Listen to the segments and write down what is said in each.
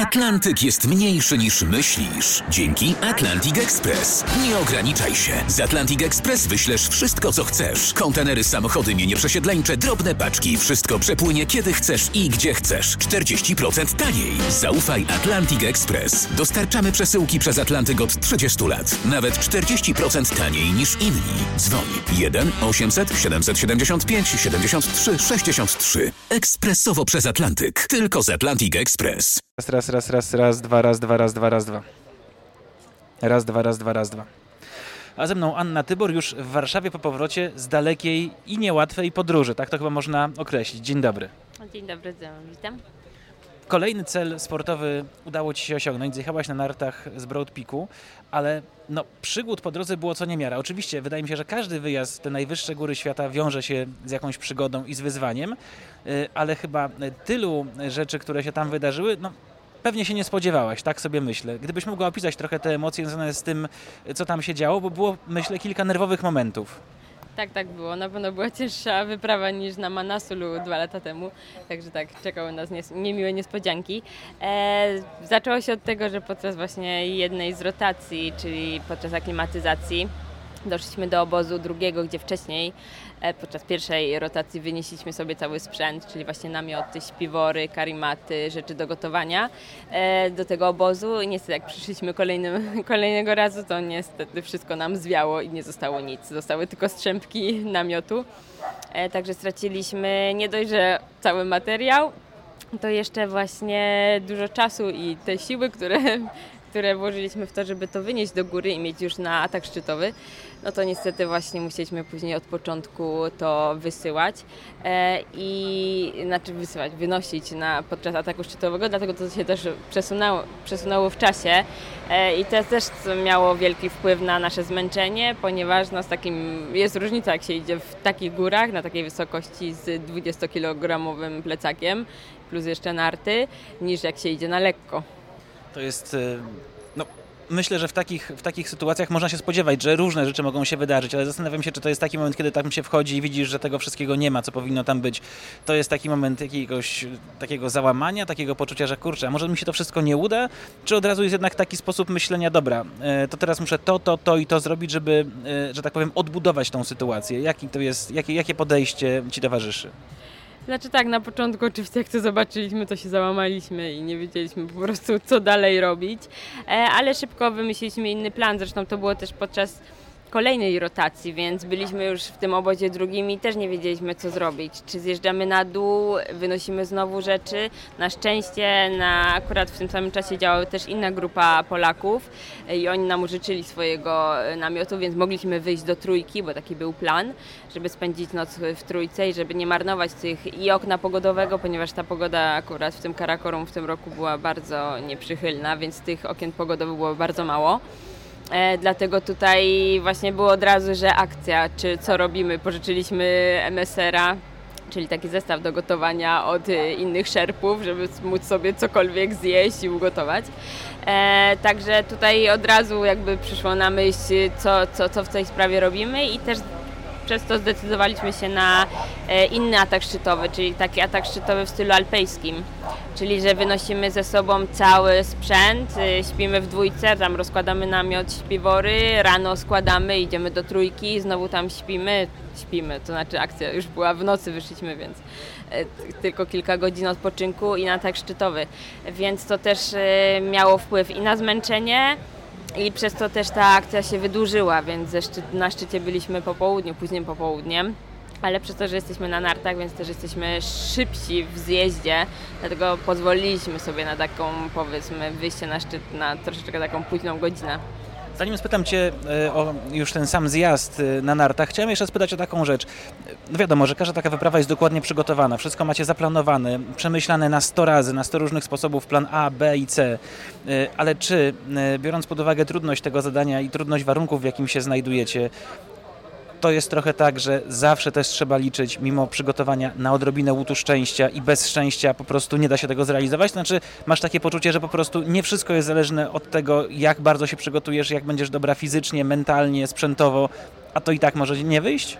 Atlantyk jest mniejszy niż myślisz. Dzięki Atlantic Express. Nie ograniczaj się. Z Atlantic Express wyślesz wszystko, co chcesz. Kontenery, samochody, mienie przesiedleńcze, drobne paczki. Wszystko przepłynie kiedy chcesz i gdzie chcesz. 40% taniej. Zaufaj Atlantic Express. Dostarczamy przesyłki przez Atlantyk od 30 lat. Nawet 40% taniej niż inni. Dzwoń 1 800 775 73 63. Ekspresowo przez Atlantyk. Tylko z Atlantic Express. Raz, dwa. Raz, dwa. A ze mną Anna Tybor już w Warszawie po powrocie z dalekiej i niełatwej podróży. Tak to chyba można określić. Dzień dobry. Dzień dobry, witam. Kolejny cel sportowy udało Ci się osiągnąć. Zjechałaś na nartach z Broad Peaku, ale przygód po drodze było co niemiara. Oczywiście wydaje mi się, że każdy wyjazd w te najwyższe góry świata wiąże się z jakąś przygodą i z wyzwaniem, ale chyba tylu rzeczy, które się tam wydarzyły, pewnie się nie spodziewałaś, tak sobie myślę. Gdybyś mogła opisać trochę te emocje związane z tym, co tam się działo, bo było, myślę, kilka nerwowych momentów. Tak było. Na pewno była cięższa wyprawa niż na Manasulu 2 lata temu. Także tak, czekały nas niemiłe niespodzianki. Zaczęło się od tego, że podczas właśnie jednej z rotacji, czyli podczas aklimatyzacji, doszliśmy do obozu drugiego, gdzie wcześniej podczas pierwszej rotacji wynieśliśmy sobie cały sprzęt, czyli właśnie namioty, śpiwory, karimaty, rzeczy do gotowania do tego obozu. I niestety jak przyszliśmy kolejnego razu, to niestety wszystko nam zwiało i nie zostało nic. Zostały tylko strzępki namiotu. Także straciliśmy nie dość, że cały materiał, to jeszcze właśnie dużo czasu i te siły, które włożyliśmy w to, żeby to wynieść do góry i mieć już na atak szczytowy, to niestety właśnie musieliśmy później od początku to wysyłać wynosić podczas ataku szczytowego, dlatego to się też przesunęło w czasie i to też miało wielki wpływ na nasze zmęczenie, ponieważ jest różnica, jak się idzie w takich górach, na takiej wysokości z 20-kilogramowym plecakiem, plus jeszcze narty, niż jak się idzie na lekko. To jest, myślę, że w takich sytuacjach można się spodziewać, że różne rzeczy mogą się wydarzyć, ale zastanawiam się, czy to jest taki moment, kiedy tam się wchodzi i widzisz, że tego wszystkiego nie ma, co powinno tam być. To jest taki moment jakiegoś takiego załamania, takiego poczucia, że kurczę, a może mi się to wszystko nie uda? Czy od razu jest jednak taki sposób myślenia, dobra, to teraz muszę to i to zrobić, żeby, że tak powiem, odbudować tą sytuację? Jakie podejście Ci towarzyszy? Znaczy tak, na początku oczywiście jak to zobaczyliśmy, to się załamaliśmy i nie wiedzieliśmy po prostu, co dalej robić, ale szybko wymyśliliśmy inny plan, zresztą to było też podczas kolejnej rotacji, więc byliśmy już w tym obozie drugim i też nie wiedzieliśmy, co zrobić. Czy zjeżdżamy na dół, wynosimy znowu rzeczy. Na szczęście akurat w tym samym czasie działała też inna grupa Polaków i oni nam użyczyli swojego namiotu, więc mogliśmy wyjść do Trójki, bo taki był plan, żeby spędzić noc w Trójce i żeby nie marnować i okna pogodowego, ponieważ ta pogoda akurat w tym Karakorum w tym roku była bardzo nieprzychylna, więc tych okien pogodowych było bardzo mało. Dlatego tutaj właśnie było od razu, że akcja, czy co robimy, pożyczyliśmy MSR-a, czyli taki zestaw do gotowania od innych szerpów, żeby móc sobie cokolwiek zjeść i ugotować. Także tutaj od razu jakby przyszło na myśl, co w tej sprawie robimy i też przez to zdecydowaliśmy się na inny atak szczytowy, czyli taki atak szczytowy w stylu alpejskim. Czyli, że wynosimy ze sobą cały sprzęt, śpimy w dwójce, tam rozkładamy namiot, śpiwory, rano składamy, idziemy do Trójki, znowu tam śpimy, to znaczy akcja już była w nocy, wyszliśmy, więc tylko kilka godzin odpoczynku i na atak szczytowy. Więc to też miało wpływ i na zmęczenie, i przez to też ta akcja się wydłużyła, więc na szczycie byliśmy późnym popołudniem, ale przez to, że jesteśmy na nartach, więc też jesteśmy szybsi w zjeździe, dlatego pozwoliliśmy sobie na taką, powiedzmy, wyjście na szczyt na troszeczkę taką późną godzinę. Zanim spytam Cię o już ten sam zjazd na nartach, chciałem jeszcze spytać o taką rzecz. Wiadomo, że każda taka wyprawa jest dokładnie przygotowana, wszystko macie zaplanowane, przemyślane na 100 razy, na 100 różnych sposobów, plan A, B i C. Ale czy, biorąc pod uwagę trudność tego zadania i trudność warunków, w jakim się znajdujecie, to jest trochę tak, że zawsze też trzeba liczyć, mimo przygotowania, na odrobinę łutu szczęścia i bez szczęścia po prostu nie da się tego zrealizować? Znaczy, masz takie poczucie, że po prostu nie wszystko jest zależne od tego, jak bardzo się przygotujesz, jak będziesz dobra fizycznie, mentalnie, sprzętowo, a to i tak może nie wyjść?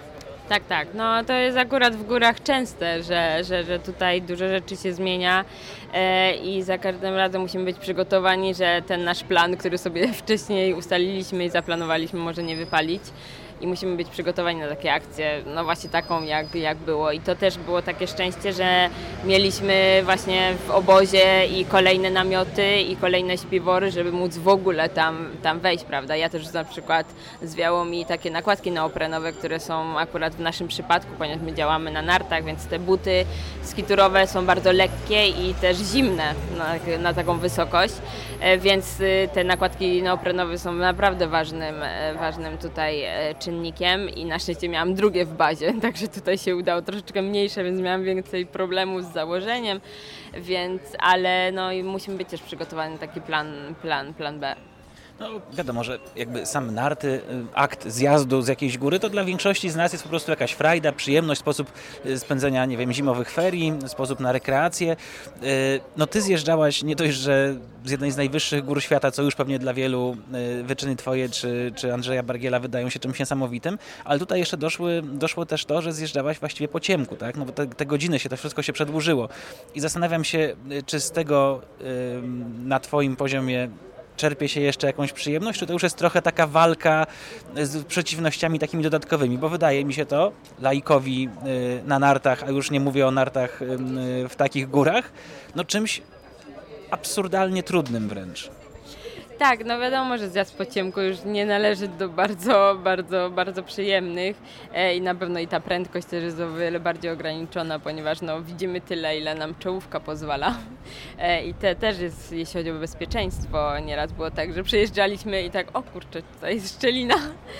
Tak. No to jest akurat w górach częste, że tutaj dużo rzeczy się zmienia i za każdym razem musimy być przygotowani, że ten nasz plan, który sobie wcześniej ustaliliśmy i zaplanowaliśmy, może nie wypalić. I musimy być przygotowani na takie akcje, no właśnie taką jak było. I to też było takie szczęście, że mieliśmy właśnie w obozie i kolejne namioty i kolejne śpiwory, żeby móc w ogóle tam wejść, prawda? Ja też na przykład zwiało mi takie nakładki neoprenowe, które są akurat w naszym przypadku, ponieważ my działamy na nartach, więc te buty skiturowe są bardzo lekkie i też zimne na taką wysokość, więc te nakładki neoprenowe są naprawdę ważnym tutaj czynnikiem i na szczęście miałam drugie w bazie, także tutaj się udało troszeczkę mniejsze, więc miałam więcej problemów z założeniem, ale no i musimy być też przygotowani na taki plan B. No wiadomo, że jakby sam narty, akt zjazdu z jakiejś góry, to dla większości z nas jest po prostu jakaś frajda, przyjemność, sposób spędzenia, nie wiem, zimowych ferii, sposób na rekreację. No ty zjeżdżałaś nie dość, że z jednej z najwyższych gór świata, co już pewnie dla wielu wyczyny twoje czy Andrzeja Bargiela wydają się czymś niesamowitym, ale tutaj jeszcze doszło też to, że zjeżdżałaś właściwie po ciemku, tak? No bo te godziny to wszystko się przedłużyło. I zastanawiam się, czy z tego na twoim poziomie czerpie się jeszcze jakąś przyjemność, czy to już jest trochę taka walka z przeciwnościami takimi dodatkowymi, bo wydaje mi się to laikowi na nartach, a już nie mówię o nartach w takich górach, no czymś absurdalnie trudnym wręcz. Tak, no wiadomo, że zjazd po ciemku już nie należy do bardzo przyjemnych i na pewno i ta prędkość też jest o wiele bardziej ograniczona, ponieważ no, widzimy tyle, ile nam czołówka pozwala i też jest, jeśli chodzi o bezpieczeństwo, nieraz było tak, że przejeżdżaliśmy i tak, o kurczę, tutaj jest szczelina,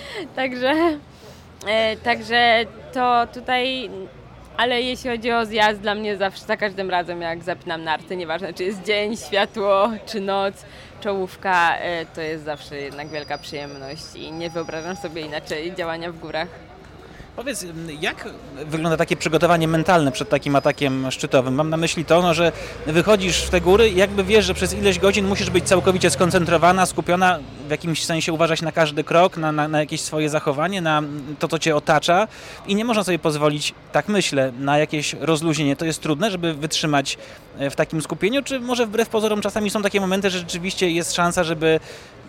także to tutaj. Ale jeśli chodzi o zjazd, dla mnie zawsze, za każdym razem jak zapinam narty, nieważne czy jest dzień, światło czy noc, czołówka, to jest zawsze jednak wielka przyjemność i nie wyobrażam sobie inaczej działania w górach. Powiedz, jak wygląda takie przygotowanie mentalne przed takim atakiem szczytowym? Mam na myśli to, no, że wychodzisz w te góry i jakby wiesz, że przez ileś godzin musisz być całkowicie skoncentrowana, skupiona, w jakimś sensie uważać na każdy krok, na jakieś swoje zachowanie, na to, co cię otacza i nie można sobie pozwolić, tak myślę, na jakieś rozluźnienie. To jest trudne, żeby wytrzymać w takim skupieniu, czy może wbrew pozorom czasami są takie momenty, że rzeczywiście jest szansa, żeby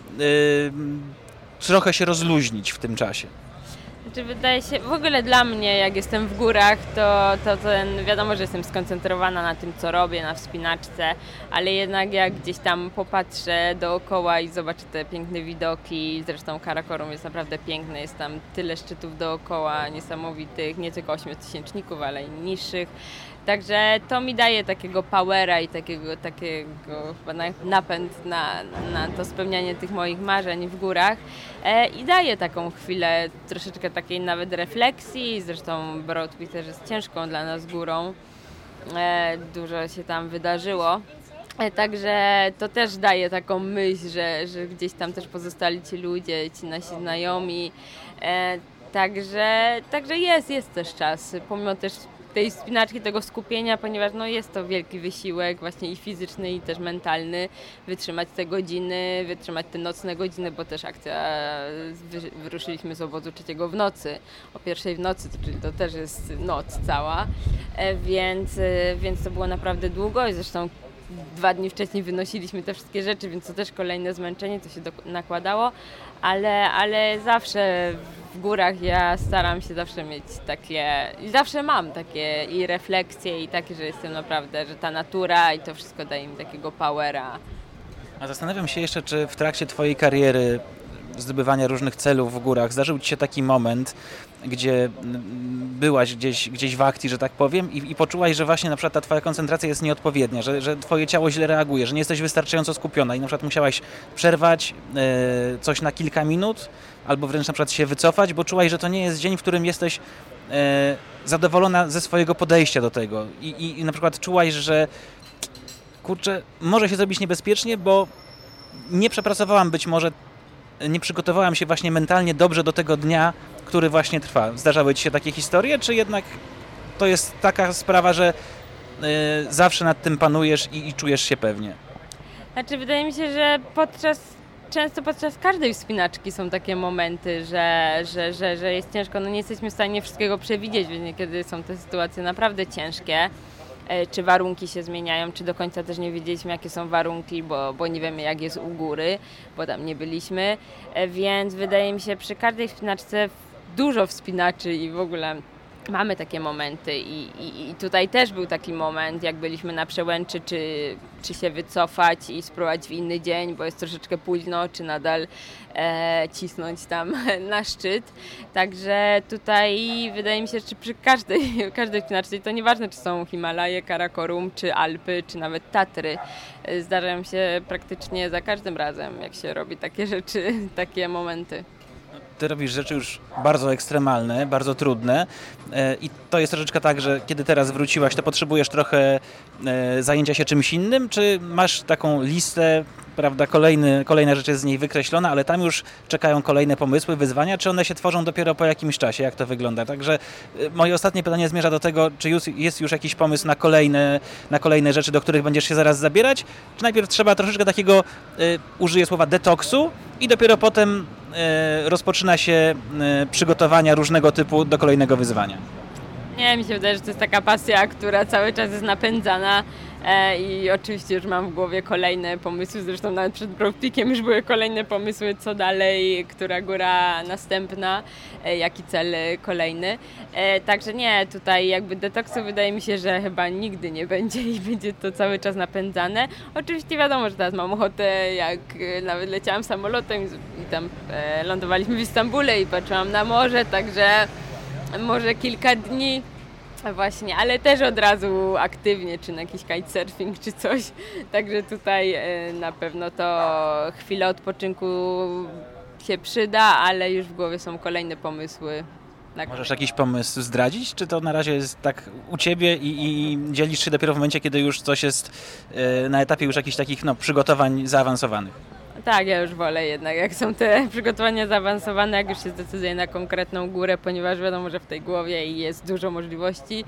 trochę się rozluźnić w tym czasie? Znaczy, wydaje się, w ogóle dla mnie, jak jestem w górach, to wiadomo, że jestem skoncentrowana na tym, co robię, na wspinaczce, ale jednak jak gdzieś tam popatrzę dookoła i zobaczę te piękne widoki, zresztą Karakorum jest naprawdę piękny, jest tam tyle szczytów dookoła niesamowitych, nie tylko 8000-ników, ale i niższych. Także to mi daje takiego powera i takiego chyba napęd na to spełnianie tych moich marzeń w górach i daje taką chwilę troszeczkę takiej nawet refleksji. Zresztą Broadway też jest ciężką dla nas górą, dużo się tam wydarzyło. Także to też daje taką myśl, że gdzieś tam też pozostali ci ludzie, ci nasi znajomi. Także jest też czas, pomimo też tej spinaczki, tego skupienia, ponieważ no jest to wielki wysiłek właśnie i fizyczny, i też mentalny, wytrzymać te godziny, wytrzymać te nocne godziny, bo też akcja, wyruszyliśmy z obozu 3 w nocy, o 1 w nocy, czyli to też jest noc cała, więc to było naprawdę długo i zresztą 2 dni wcześniej wynosiliśmy te wszystkie rzeczy, więc to też kolejne zmęczenie, co się nakładało, ale zawsze w górach ja staram się zawsze mieć takie, i zawsze mam takie i refleksje i takie, że jestem naprawdę, że ta natura i to wszystko daje mi takiego powera. A zastanawiam się jeszcze, czy w trakcie twojej kariery zdobywania różnych celów w górach zdarzył ci się taki moment, gdzie byłaś gdzieś w akcji, że tak powiem, i poczułaś, że właśnie na przykład ta twoja koncentracja jest nieodpowiednia, że twoje ciało źle reaguje, że nie jesteś wystarczająco skupiona i na przykład musiałaś przerwać coś na kilka minut, albo wręcz na przykład się wycofać, bo czułaś, że to nie jest dzień, w którym jesteś zadowolona ze swojego podejścia do tego i na przykład czułaś, że kurczę, może się zrobić niebezpiecznie, bo nie przepracowałam być może, nie przygotowałam się właśnie mentalnie dobrze do tego dnia, który właśnie trwa. Zdarzały ci się takie historie, czy jednak to jest taka sprawa, że zawsze nad tym panujesz i czujesz się pewnie? Znaczy, wydaje mi się, że podczas często podczas każdej wspinaczki są takie momenty, że jest ciężko. No nie jesteśmy w stanie wszystkiego przewidzieć, więc niekiedy są te sytuacje naprawdę ciężkie. Czy warunki się zmieniają, czy do końca też nie wiedzieliśmy, jakie są warunki, bo nie wiemy, jak jest u góry, bo tam nie byliśmy. Więc wydaje mi się, przy każdej wspinaczce dużo wspinaczy i w ogóle mamy takie momenty i tutaj też był taki moment, jak byliśmy na Przełęczy, czy się wycofać i spróbować w inny dzień, bo jest troszeczkę późno, czy nadal cisnąć tam na szczyt. Także tutaj wydaje mi się, że przy każdej wspinaczce, to nieważne, czy są Himalaje, Karakorum, czy Alpy, czy nawet Tatry, zdarzają się praktycznie za każdym razem, jak się robi takie rzeczy, takie momenty. Ty robisz rzeczy już bardzo ekstremalne, bardzo trudne i to jest troszeczkę tak, że kiedy teraz wróciłaś, to potrzebujesz trochę zajęcia się czymś innym, czy masz taką listę, prawda, kolejne rzeczy z niej wykreślone, ale tam już czekają kolejne pomysły, wyzwania, czy one się tworzą dopiero po jakimś czasie, jak to wygląda? Także moje ostatnie pytanie zmierza do tego, czy jest już jakiś pomysł na kolejne rzeczy, do których będziesz się zaraz zabierać, czy najpierw trzeba troszeczkę takiego, użyję słowa, detoksu i dopiero potem rozpoczyna się przygotowania różnego typu do kolejnego wyzwania? Nie, mi się wydaje, że to jest taka pasja, która cały czas jest napędzana i oczywiście już mam w głowie kolejne pomysły, zresztą nawet przed Broad Peakiem już były kolejne pomysły, co dalej, która góra następna, jaki cel kolejny. Także nie, tutaj jakby detoksu wydaje mi się, że chyba nigdy nie będzie i będzie to cały czas napędzane. Oczywiście wiadomo, że teraz mam ochotę, jak nawet leciałam samolotem i tam lądowaliśmy w Istambule i patrzyłam na morze, także może kilka dni właśnie, ale też od razu aktywnie, czy na jakiś kitesurfing, czy coś. Także tutaj na pewno to chwila odpoczynku się przyda, ale już w głowie są kolejne pomysły. Możesz jakiś pomysł zdradzić? Czy to na razie jest tak u Ciebie i dzielisz się dopiero w momencie, kiedy już coś jest na etapie już jakichś takich przygotowań zaawansowanych? Tak, ja już wolę jednak, jak są te przygotowania zaawansowane, jak już się zdecyduje na konkretną górę, ponieważ wiadomo, że w tej głowie jest dużo możliwości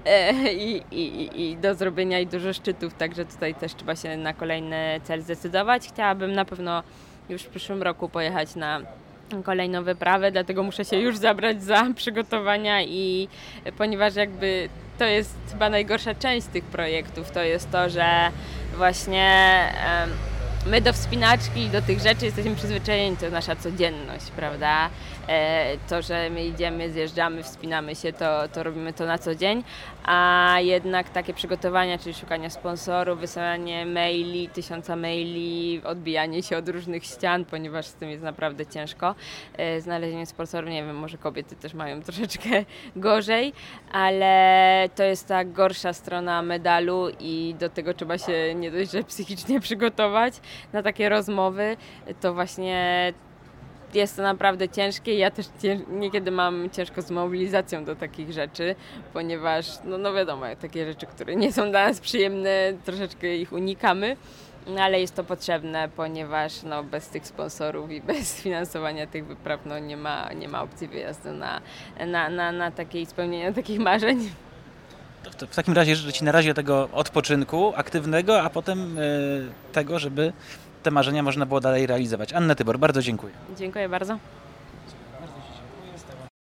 i do zrobienia i dużo szczytów, także tutaj też trzeba się na kolejny cel zdecydować. Chciałabym na pewno już w przyszłym roku pojechać na kolejną wyprawę, dlatego muszę się już zabrać za przygotowania i ponieważ jakby to jest chyba najgorsza część tych projektów, to jest to, że właśnie my do wspinaczki i do tych rzeczy jesteśmy przyzwyczajeni, to jest nasza codzienność, prawda? To, że my idziemy, zjeżdżamy, wspinamy się, to robimy to na co dzień, a jednak takie przygotowania, czyli szukanie sponsorów, wysyłanie maili, 1000 maili, odbijanie się od różnych ścian, ponieważ z tym jest naprawdę ciężko. Znalezienie sponsorów, nie wiem, może kobiety też mają troszeczkę gorzej, ale to jest ta gorsza strona medalu i do tego trzeba się nie dość, że psychicznie przygotować na takie rozmowy, to właśnie jest to naprawdę ciężkie. Ja też niekiedy mam ciężko z mobilizacją do takich rzeczy, ponieważ no wiadomo, takie rzeczy, które nie są dla nas przyjemne, troszeczkę ich unikamy, ale jest to potrzebne, ponieważ bez tych sponsorów i bez finansowania tych wypraw nie ma opcji wyjazdu na takie spełnienie takich marzeń. To w takim razie życzę Ci na razie tego odpoczynku aktywnego, a potem tego, żeby te marzenia można było dalej realizować. Anna Tybor, bardzo dziękuję. Dziękuję bardzo.